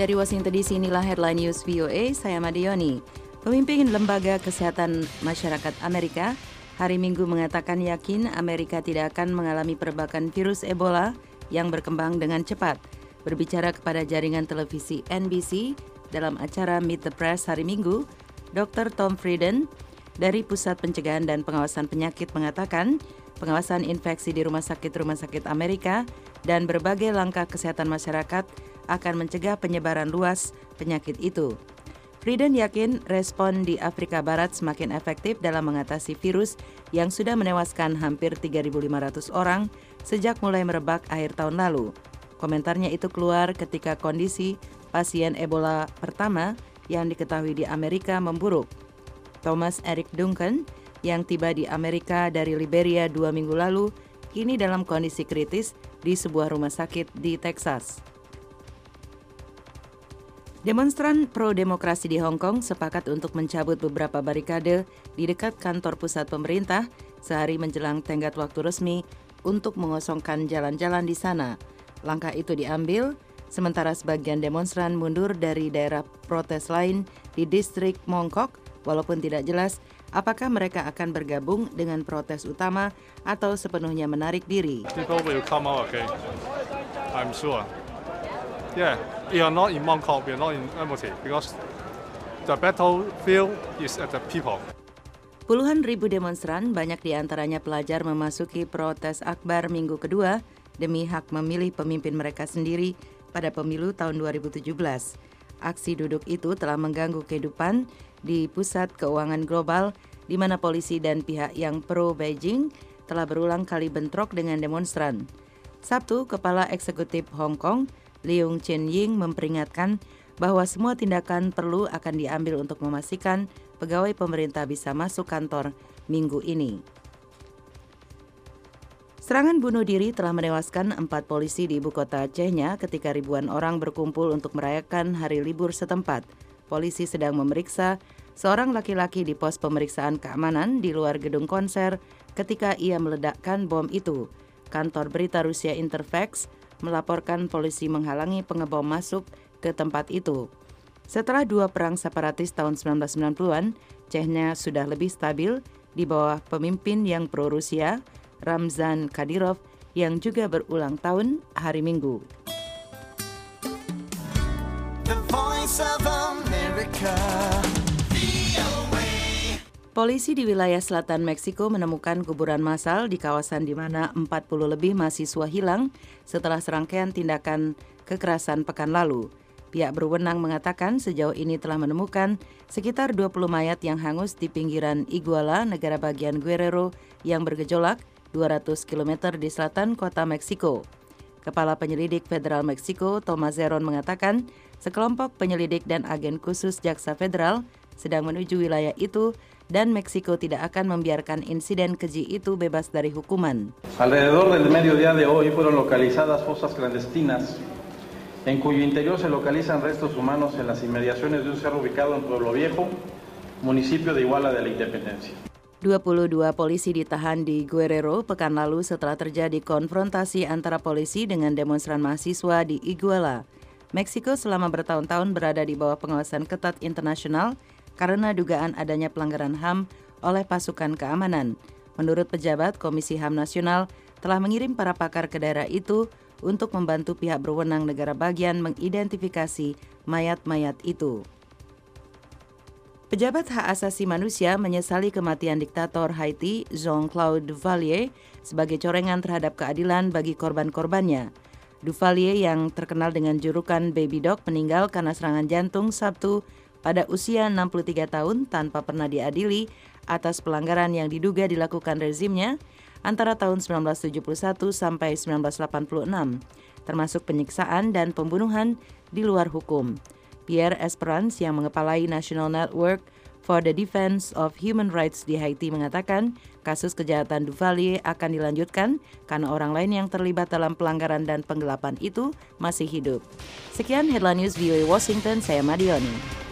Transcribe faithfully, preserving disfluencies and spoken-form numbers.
Dari Washington D C, inilah Headline News V O A, saya Madioni. Pemimpin Lembaga Kesehatan Masyarakat Amerika hari Minggu mengatakan yakin Amerika tidak akan mengalami perbakan virus Ebola yang berkembang dengan cepat. Berbicara kepada jaringan televisi N B C dalam acara Meet the Press hari Minggu, Doktor Tom Frieden dari Pusat Pencegahan dan Pengawasan Penyakit mengatakan pengawasan infeksi di rumah sakit-rumah sakit Amerika dan berbagai langkah kesehatan masyarakat akan mencegah penyebaran luas penyakit itu. Frieden yakin respon di Afrika Barat semakin efektif dalam mengatasi virus yang sudah menewaskan hampir tiga ribu lima ratus orang sejak mulai merebak akhir tahun lalu. Komentarnya itu keluar ketika kondisi pasien Ebola pertama yang diketahui di Amerika memburuk. Thomas Eric Duncan yang tiba di Amerika dari Liberia dua minggu lalu kini dalam kondisi kritis di sebuah rumah sakit di Texas. Demonstran pro-demokrasi di Hong Kong sepakat untuk mencabut beberapa barikade di dekat kantor pusat pemerintah sehari menjelang tenggat waktu resmi untuk mengosongkan jalan-jalan di sana. Langkah itu diambil sementara sebagian demonstran mundur dari daerah protes lain di distrik Mong Kok, walaupun tidak jelas apakah mereka akan bergabung dengan protes utama atau sepenuhnya menarik diri. People will come out again. I'm sure. Yeah, we are not in Mong Kok, we are not in Admiralty because the battlefield is at the people. Puluhan ribu demonstran, banyak di antaranya pelajar, memasuki protes akbar minggu kedua demi hak memilih pemimpin mereka sendiri pada pemilu tahun dua ribu tujuh belas. Aksi duduk itu telah mengganggu kehidupan di pusat keuangan global, di mana polisi dan pihak yang pro-Beijing telah berulang kali bentrok dengan demonstran. Sabtu, Kepala Eksekutif Hong Kong, Leung Chun-ying memperingatkan bahwa semua tindakan perlu akan diambil untuk memastikan pegawai pemerintah bisa masuk kantor minggu ini. Serangan bunuh diri telah menewaskan empat polisi di ibu kota Chechnya ketika ribuan orang berkumpul untuk merayakan hari libur setempat. Polisi sedang memeriksa seorang laki-laki di pos pemeriksaan keamanan di luar gedung konser ketika ia meledakkan bom itu. Kantor berita Rusia Interfax melaporkan polisi menghalangi pengebom masuk ke tempat itu. Setelah dua perang separatis tahun sembilan belas sembilan puluhan, Chechnya sudah lebih stabil di bawah pemimpin yang pro-Rusia, Ramzan Kadyrov, yang juga berulang tahun hari Minggu. The Voice of America. Polisi di wilayah selatan Meksiko menemukan kuburan massal di kawasan di mana empat puluh lebih mahasiswa hilang setelah serangkaian tindakan kekerasan pekan lalu. Pihak berwenang mengatakan sejauh ini telah menemukan sekitar dua puluh mayat yang hangus di pinggiran Iguala, negara bagian Guerrero yang bergejolak dua ratus kilometer di selatan kota Meksiko. Kepala Penyelidik Federal Meksiko, Thomas Zeron, mengatakan sekelompok penyelidik dan agen khusus Jaksa Federal sedang menuju wilayah itu dan Meksiko tidak akan membiarkan insiden keji itu bebas dari hukuman. Alrededor del mediodía de hoy fueron localizadas fosas clandestinas en cuyo interior se localizan restos humanos en las inmediaciones de un cerro ubicado en Pueblo Viejo, municipio de Iguala de la Independencia. dua puluh dua polisi ditahan di Guerrero pekan lalu setelah terjadi konfrontasi antara polisi dengan demonstran mahasiswa di Iguala. Meksiko selama bertahun-tahun berada di bawah pengawasan ketat internasional karena dugaan adanya pelanggaran H A M oleh pasukan keamanan. Menurut pejabat, Komisi H A M Nasional telah mengirim para pakar ke daerah itu untuk membantu pihak berwenang negara bagian mengidentifikasi mayat-mayat itu. Pejabat hak asasi manusia menyesali kematian diktator Haiti Jean-Claude Duvalier sebagai corengan terhadap keadilan bagi korban-korbannya. Duvalier yang terkenal dengan julukan Baby Dog meninggal karena serangan jantung Sabtu pada usia enam puluh tiga tahun tanpa pernah diadili atas pelanggaran yang diduga dilakukan rezimnya antara tahun sembilan belas tujuh puluh satu sampai sembilan belas delapan puluh enam, termasuk penyiksaan dan pembunuhan di luar hukum. Pierre Esperance yang mengepalai National Network for the Defense of Human Rights di Haiti mengatakan kasus kejahatan Duvalier akan dilanjutkan karena orang lain yang terlibat dalam pelanggaran dan penggelapan itu masih hidup. Sekian Headline News V O A Washington, saya Madioni.